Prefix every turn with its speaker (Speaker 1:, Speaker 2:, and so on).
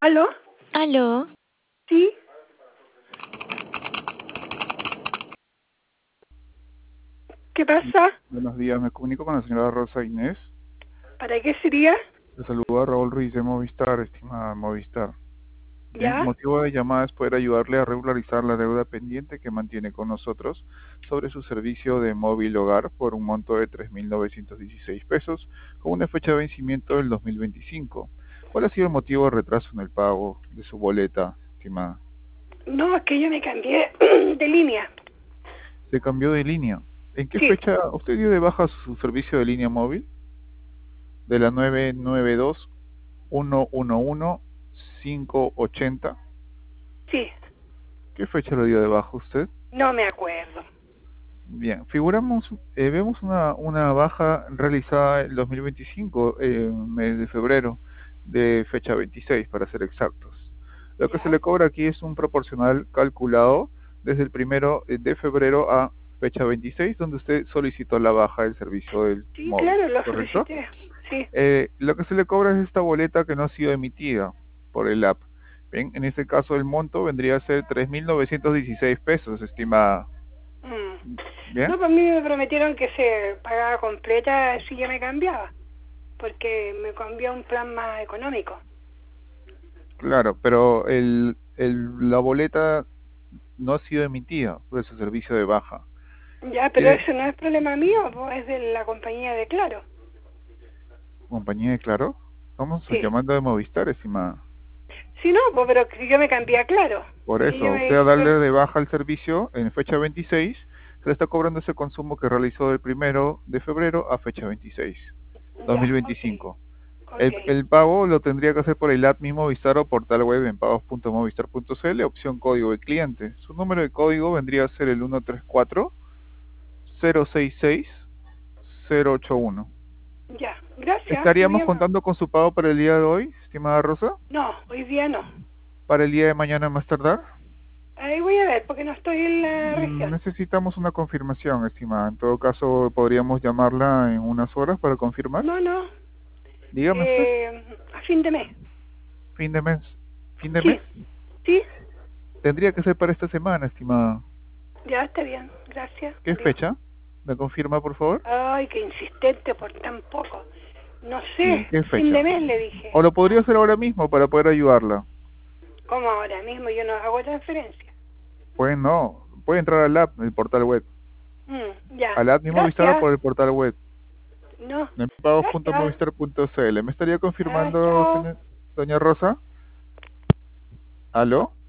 Speaker 1: ¿Aló?
Speaker 2: Aló,
Speaker 1: ¿Sí? ¿Qué pasa?
Speaker 3: Buenos días, me comunico con la señora Rosa Inés.
Speaker 1: ¿Para qué sería?
Speaker 3: Le saluda Raúl Ruiz de Movistar, estimada Movistar. Bien,
Speaker 1: ¿Ya?
Speaker 3: motivo de llamada es poder ayudarle a regularizar la deuda pendiente que mantiene con nosotros sobre su servicio de móvil hogar por un monto de 3.916 pesos con una fecha de vencimiento del 2025. ¿Cuál ha sido el motivo de retraso en el pago de su boleta, estimada?
Speaker 1: No, es que yo me cambié de línea.
Speaker 3: Se cambió de línea. ¿En qué
Speaker 1: Sí,
Speaker 3: fecha usted dio de baja su servicio de línea móvil? De la 992-111-580.
Speaker 1: sí.
Speaker 3: ¿Qué fecha lo dio de baja usted?
Speaker 1: No me acuerdo.
Speaker 3: Bien, vemos una baja realizada en 2025, en mes de febrero, de fecha 26 para ser exactos. Lo que se
Speaker 1: ¿Ya?
Speaker 3: le cobra aquí es un proporcional calculado desde el primero de febrero a fecha 26, donde usted solicitó la baja del servicio del
Speaker 1: Sí,
Speaker 3: móvil,
Speaker 1: claro, lo
Speaker 3: ¿correcto?
Speaker 1: solicité. Sí.
Speaker 3: Lo que se le cobra es esta boleta que no ha sido emitida por el app. Bien, en este caso el monto vendría a ser 3.916 pesos, estimada.
Speaker 1: Mm.
Speaker 3: Bien,
Speaker 1: No, pues a mí me prometieron que se pagaba completa si yo me cambiaba, porque me cambié a un plan más económico.
Speaker 3: claro, pero la boleta no ha sido emitida por ese servicio de baja.
Speaker 1: Ya, pero
Speaker 3: Tiene
Speaker 1: eso no es problema mío, pues es de la compañía de Claro.
Speaker 3: compañía de Claro. Vamos
Speaker 1: Sí.
Speaker 3: llamando de Movistar, estimada.
Speaker 1: Sí, no, pues, pero que yo me cambié a Claro.
Speaker 3: Por
Speaker 1: Y yo
Speaker 3: eso,
Speaker 1: me
Speaker 3: usted a darle
Speaker 1: hice...
Speaker 3: de baja el servicio en fecha 26, se le está cobrando ese consumo que realizó del primero de febrero a fecha 26,
Speaker 1: Ya, ok,
Speaker 3: 2025.
Speaker 1: ok.
Speaker 3: El pago lo tendría que hacer por el app Mi Movistar o portal web en pagos.movistar.cl, opción código de cliente. Su número de código vendría a ser el 134-066-081.
Speaker 1: Ya, gracias, muy
Speaker 3: ¿Estaríamos
Speaker 1: amable.
Speaker 3: contando con su pago para el día de hoy, estimada Rosa?
Speaker 1: No, hoy día no.
Speaker 3: ¿Para el día de mañana más tardar?
Speaker 1: Ahí voy a ver, porque no estoy en la región.
Speaker 3: Necesitamos una confirmación, estimada. En todo caso, podríamos llamarla en unas horas para confirmar.
Speaker 1: No, no,
Speaker 3: Dígame usted,
Speaker 1: a fin de mes.
Speaker 3: fin de mes. ¿Fin de
Speaker 1: Sí,
Speaker 3: mes?
Speaker 1: sí,
Speaker 3: Tendría que ser para esta semana, estimada.
Speaker 1: ya está bien, gracias,
Speaker 3: ¿Qué
Speaker 1: adiós.
Speaker 3: fecha? ¿Me confirma, por favor?
Speaker 1: Ay, qué insistente por tan poco. No sé,
Speaker 3: Sí, ¿qué
Speaker 1: fin de
Speaker 3: fecha?
Speaker 1: mes le dije.
Speaker 3: O lo podría hacer ahora mismo para poder ayudarla.
Speaker 1: ¿Cómo ahora mismo yo no hago transferencia?
Speaker 3: Pues no, puede entrar al app, el portal web.
Speaker 1: Ya,
Speaker 3: Al app mismo Movistar o
Speaker 1: gracias.
Speaker 3: por el portal web.
Speaker 1: No,
Speaker 3: En
Speaker 1: gracias.
Speaker 3: pagos.movistar.cl. ¿Me estaría
Speaker 1: Ya,
Speaker 3: confirmando,
Speaker 1: chao.
Speaker 3: doña Rosa? ¿Aló?